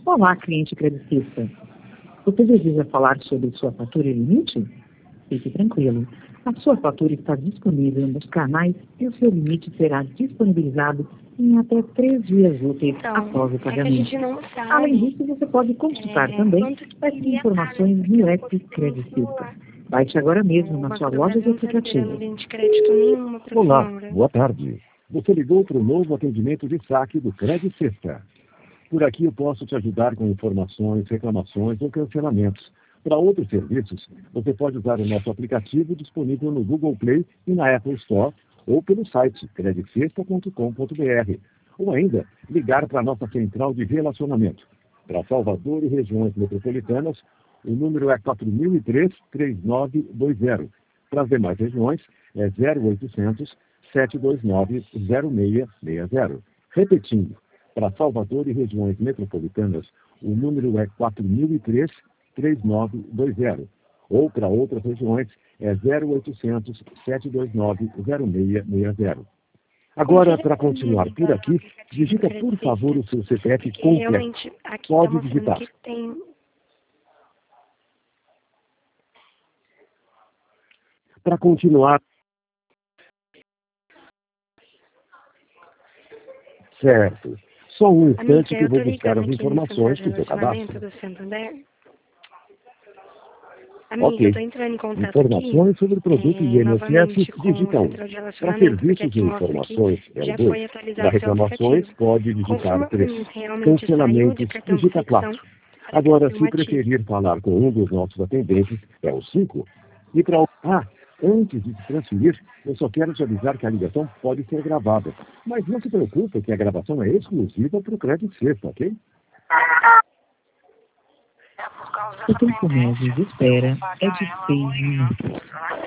Olá, cliente credicista. Você deseja falar sobre sua fatura e limite? Fique tranquilo. A sua fatura está disponível nos canais e o seu limite será disponibilizado em até 3 dias úteis após o pagamento. A gente não sabe. Além disso, você pode consultar também as informações no app Credicista. Baixe agora mesmo na sua loja de aplicativos. Olá, boa tarde. Você ligou para o novo atendimento de saque do Credicista. Por aqui eu posso te ajudar com informações, reclamações ou cancelamentos. Para outros serviços, você pode usar o nosso aplicativo disponível no Google Play e na Apple Store ou pelo site credicista.com.br ou ainda ligar para a nossa central de relacionamento. Para Salvador e regiões metropolitanas, o número é 4003-3920. Para as demais regiões, é 0800 729 0660. Repetindo, para Salvador e regiões metropolitanas, o número é 4003-3920. Ou para outras regiões, é 0800 729 0660. Agora, para continuar por aqui, digita, por favor, o seu CPF completo. Pode digitar. Para continuar... Certo. Só um instante que eu vou buscar as informações do seu cadastro. Ok. Eu tô entrando em contato Informações aqui, sobre o produto INSS digita 1. Para serviços e informações é o 2. Para reclamações pode digitar 3. Cancelamentos digita 4. Agora, se preferir falar com um dos nossos atendentes, é o 5. E para antes de se transferir, eu só quero te avisar que a ligação pode ser gravada. Mas não se preocupe que a gravação é exclusiva para o Credicista, ok? O tempo médio de espera é de 6 minutos.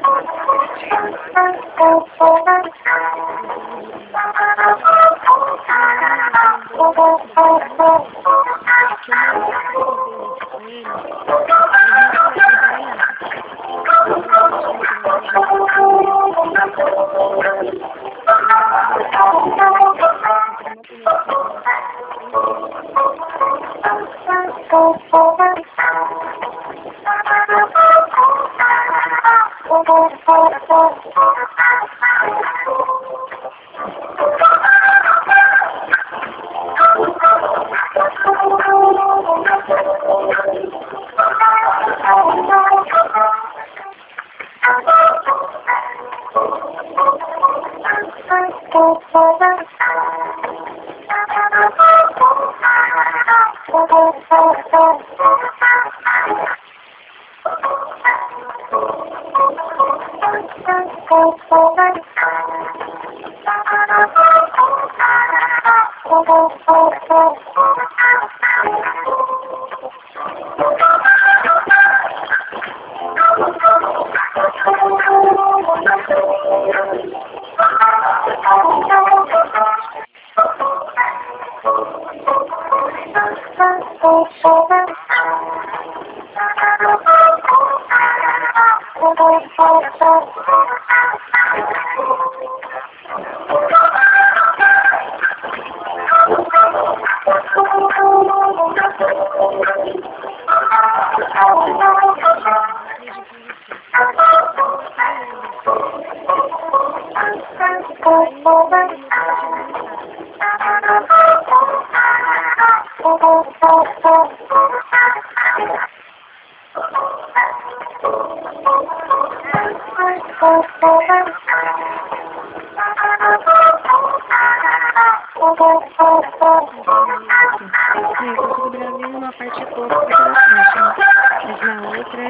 Uma parte pouco pela caixa, mas na outra...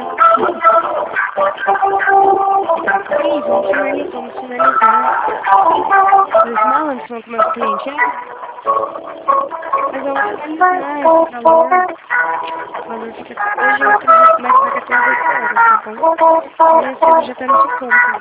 Sim, vamos finalizar. Os malandros são com meus clientes, é? Mas vamos finalizar esse valor. O valor fica... Hoje eu acredito mais para 14 horas, tá bom? E esse já tá no desconto.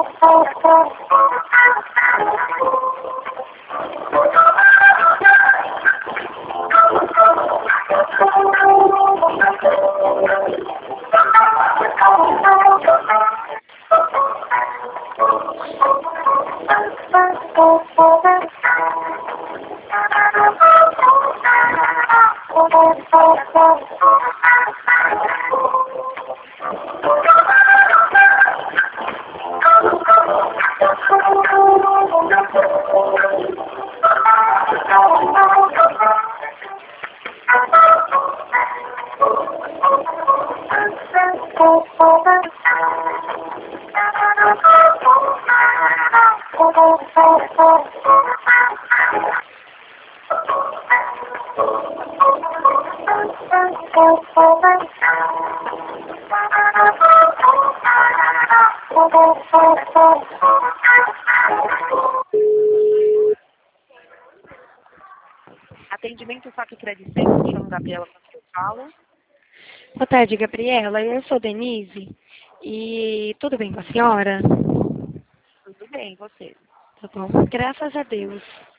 Atendimento Saque Crédito, me chamo Gabriela, com quem eu falo. Boa tarde, Gabriela. Eu sou Denise. E tudo bem com a senhora? Tudo bem, e você? Tá bom. Graças a Deus.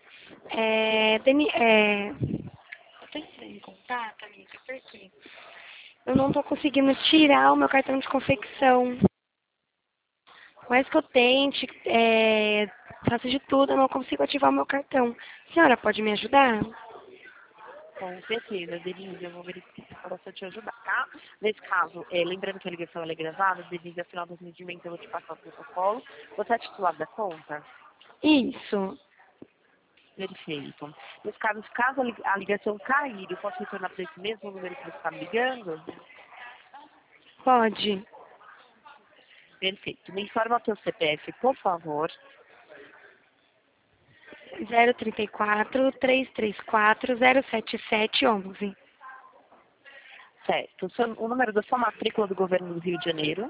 Eu tô entrando em contato, amiga, porque eu não tô conseguindo tirar o meu cartão de confecção. Por mais que eu tente, faço de tudo, eu não consigo ativar o meu cartão. A senhora pode me ajudar? Com certeza, Denise, eu vou verificar para você te ajudar, tá? Nesse caso, lembrando que a ligação ela é gravada, Denise, ao final do atendimento eu vou te passar o protocolo. Você é titular da conta? Isso. Perfeito. Nesse caso, caso a ligação cair, eu posso retornar para esse mesmo número que você está me ligando? Pode. Perfeito. Me informa o teu CPF, por favor. 034-334-07711. Certo. O número da sua matrícula do governo do Rio de Janeiro?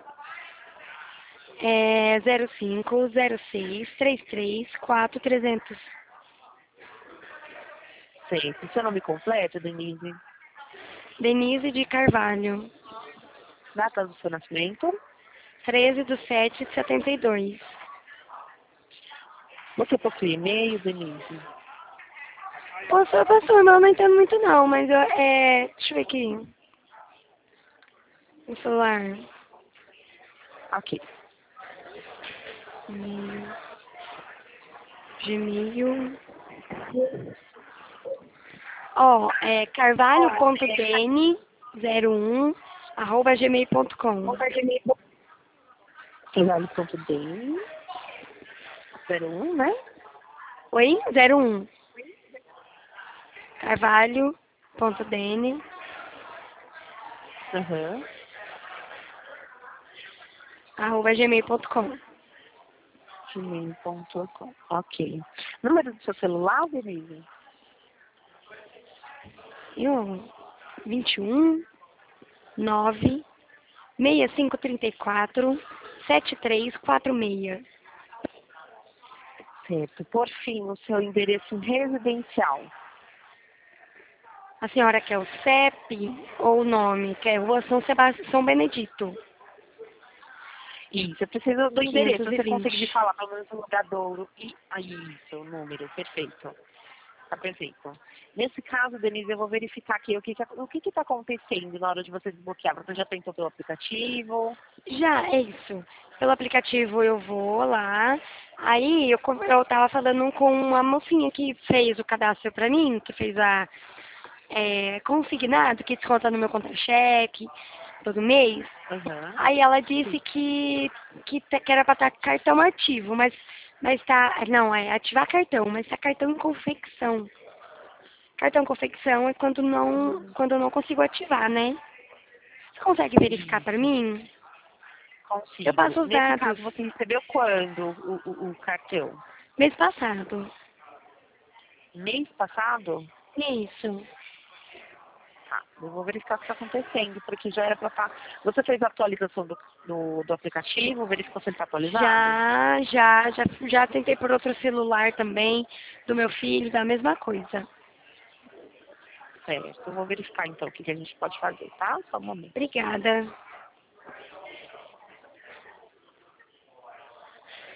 05-06-33-4300. Certo. Seu nome completo, Denise? Denise de Carvalho. Data do seu nascimento? 13/7/72. Você possui e-mail, Denise? Eu posso, não entendo muito não, mas deixa eu ver aqui. No celular. Ok. Gmail. carvalho.dn01@gmail.com. Carvalho.dn 01, né? Oi? 01. carvalho.dn Aham. @gmail.com. gmail.com. Ok. Número do seu celular, Denise? 21 9 6534 7346. Certo. Por fim, o seu endereço residencial. A senhora quer o CEP ou o nome? Quer Rua São Benedito. Isso, eu preciso do endereço. Você 520. consegue me falar pelo menos o lugadouro e isso, o número, perfeito. Tá perfeito. Nesse caso, Denise, eu vou verificar aqui o que está acontecendo na hora de você desbloquear. Você já tentou pelo aplicativo? Já, é isso. Pelo aplicativo eu vou lá. Aí eu tava falando com uma mocinha que fez o cadastro pra mim, que fez consignado, que desconta no meu contra-cheque todo mês. Uhum. Aí ela disse que era pra estar cartão ativo, mas tá. Não, é ativar cartão, mas tá cartão em confecção. Cartão em confecção é quando eu não consigo ativar, né? Você consegue verificar pra mim? Consigo. Eu passo os Nesse dados. caso, você recebeu quando o cartão? Mês passado. Mês passado? Isso. Tá, eu vou verificar o que está acontecendo, porque já era para estar. Você fez a atualização do aplicativo, verificou se ele está atualizado? Já tentei por outro celular também, do meu filho, da mesma coisa. Certo, eu vou verificar então o que a gente pode fazer, tá? Só um momento. Obrigada.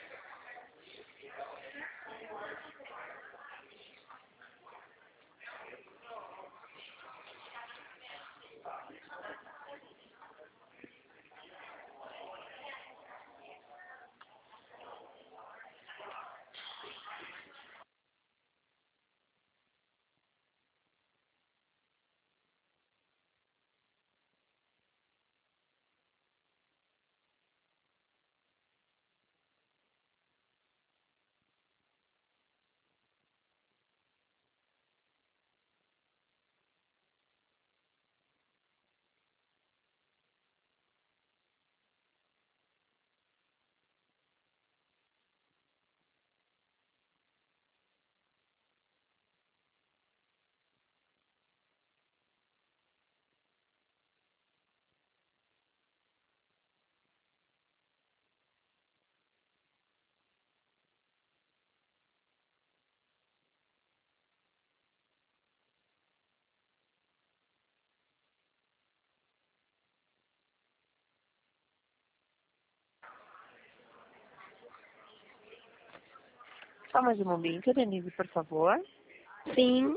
Só mais um momento, Denise, por favor. Sim.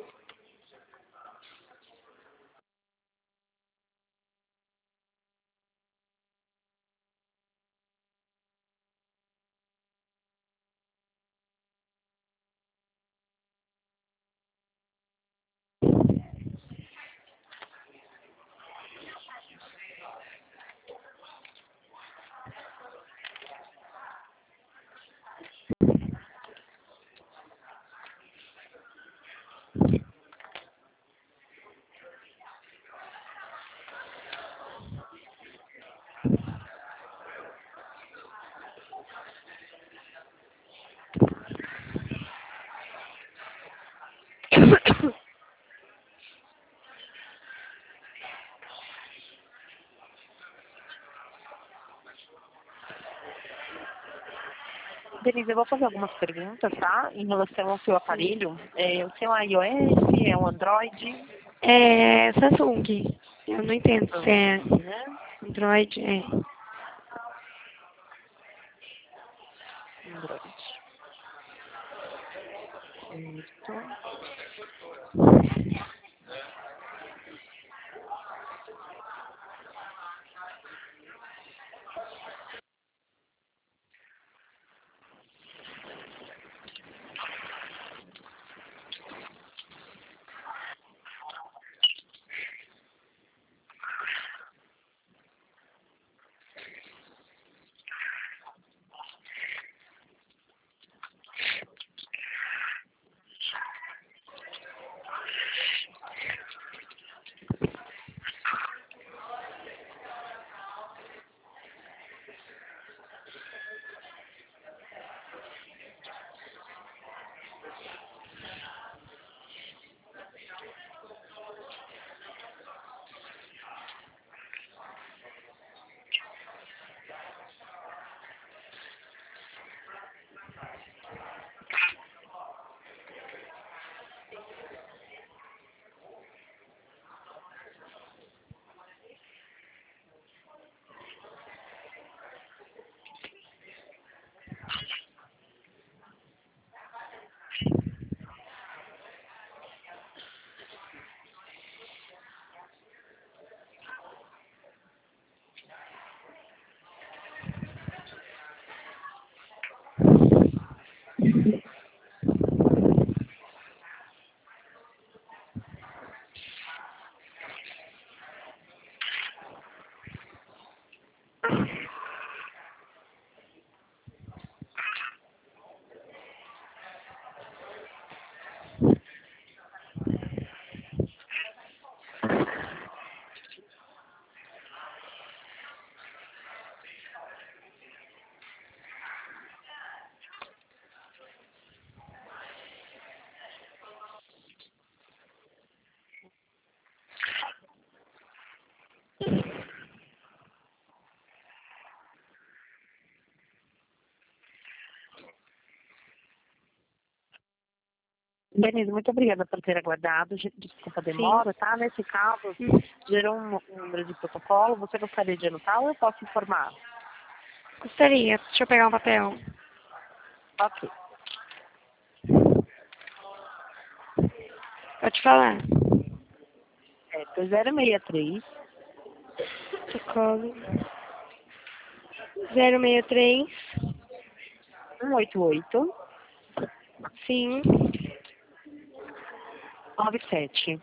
Denise, eu vou fazer algumas perguntas, tá? Em relação ao seu aparelho. O seu é iOS, é um Android? É Samsung. Eu não entendo se é Né? Android. Android. Certo. Denise, muito obrigada por ter aguardado. Desculpa a demora, tá? Nesse caso, gerou um número de protocolo. Você gostaria de anotar ou eu posso informar? Gostaria. Deixa eu pegar um papel. Ok. Pode falar. Foi 063. Protocolo 063. 188. Sim. 97.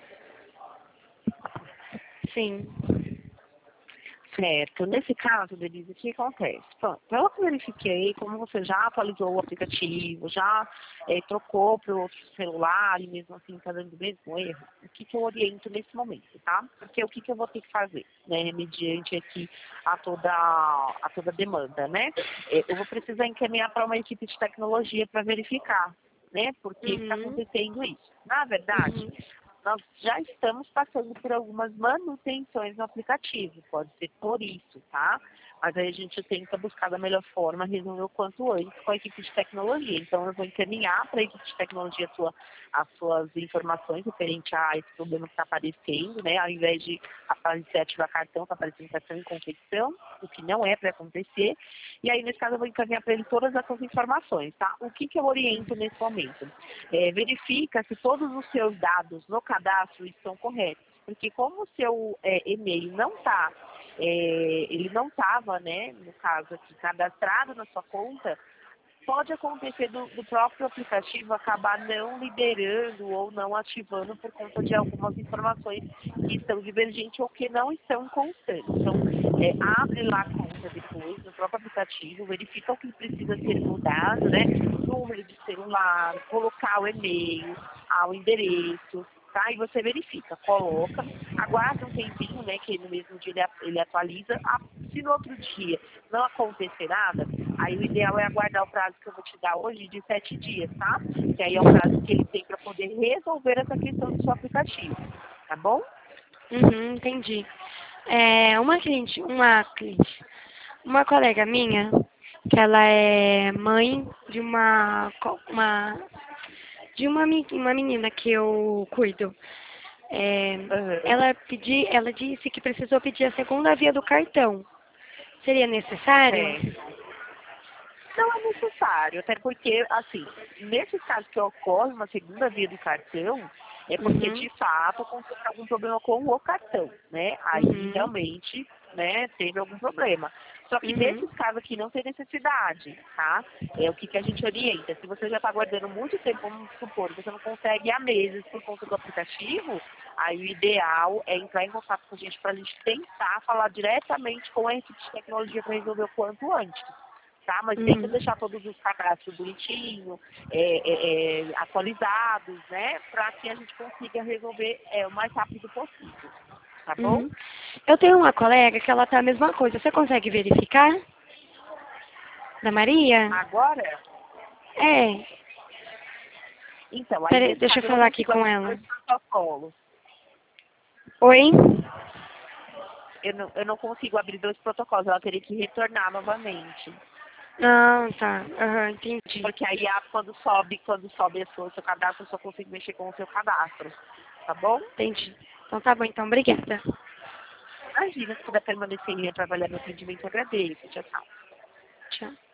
Sim. Certo. Nesse caso, Denise, o que acontece? Pronto, eu verifiquei como você já atualizou o aplicativo, já trocou para o outro celular e mesmo assim está dando o mesmo erro. O que eu oriento nesse momento, tá? Porque o que eu vou ter que fazer, né? Mediante aqui a toda demanda, né? Eu vou precisar encaminhar para uma equipe de tecnologia para verificar, né? Por que está acontecendo isso. Na verdade, nós já estamos passando por algumas manutenções no aplicativo, pode ser por isso, tá? Mas aí a gente tenta buscar da melhor forma resolver o quanto antes com a equipe de tecnologia. Então eu vou encaminhar para a equipe de tecnologia as suas informações referente a esse problema que está aparecendo, né? Ao invés de aparecer ativar cartão, está aparecendo cartão em confecção, o que não é para acontecer. E aí, nesse caso, eu vou encaminhar para ele todas essas informações, tá? O que eu oriento nesse momento? Verifica se todos os seus dados no cadastro estão corretos. Porque como o seu e-mail não está, ele não estava, né, no caso aqui, cadastrado na sua conta, pode acontecer do próprio aplicativo acabar não liberando ou não ativando por conta de algumas informações que estão divergentes ou que não estão constantes. Então, abre lá a conta depois no próprio aplicativo, verifica o que precisa ser mudado, né? Número de celular, colocar o e-mail, o endereço, tá? E você verifica, coloca, aguarda um tempinho, né? Que no mesmo dia ele atualiza. Se no outro dia não acontecer nada, aí o ideal é aguardar o prazo que eu vou te dar hoje de 7 dias, tá? Que aí é o prazo que ele tem para poder resolver essa questão do seu aplicativo, tá bom? Entendi. Uma colega minha, que ela é mãe de uma menina que eu cuido. Ela disse que precisou pedir a segunda via do cartão. Seria necessário? Não é necessário, até porque, assim, nesse caso que ocorre uma segunda via do cartão, é porque, de fato, aconteceu algum problema com o cartão, né? Aí, realmente, né, teve algum problema. Só que nesses casos aqui não tem necessidade, tá? É o que a gente orienta. Se você já está aguardando muito tempo, vamos supor, você não consegue há meses por conta do aplicativo, aí o ideal é entrar em contato com a gente para a gente tentar falar diretamente com a equipe de tecnologia para resolver o quanto antes. Tá? Mas tenta deixar todos os cadastros bonitinhos, atualizados, né? Para que a gente consiga resolver o mais rápido possível. Tá bom? Eu tenho uma colega que ela tá a mesma coisa. Você consegue verificar? Da Maria? Agora? Então, aí Peraí, deixa eu falar aqui com ela. Protocolos. Oi? Eu não consigo abrir 2 protocolos, ela teria que retornar novamente. Tá. Entendi. Porque aí quando sobe o seu cadastro, eu só consigo mexer com o seu cadastro. Tá bom? Entendi. Então tá bom, então. Obrigada. Imagina, se puder permanecer em linha para avaliar meu atendimento, eu agradeço. Tchau, tchau. Tchau.